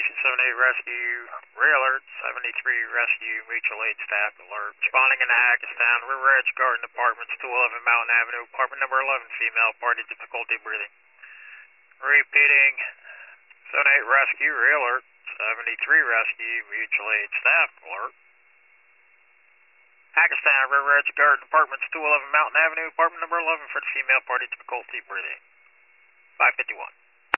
Station 78 Rescue, Ray Alert, 73 Rescue, Mutual Aid Staff Alert. Responding in the Hackettstown River Edge Garden Apartments, 211 Mountain Avenue, apartment number 11, female, party difficulty breathing. Repeating, 78 Rescue, Ray Alert, 73 Rescue, Mutual Aid Staff Alert. Hackettstown River Edge Garden Apartments, 211 Mountain Avenue, apartment number 11 for the female, party difficulty breathing. 551.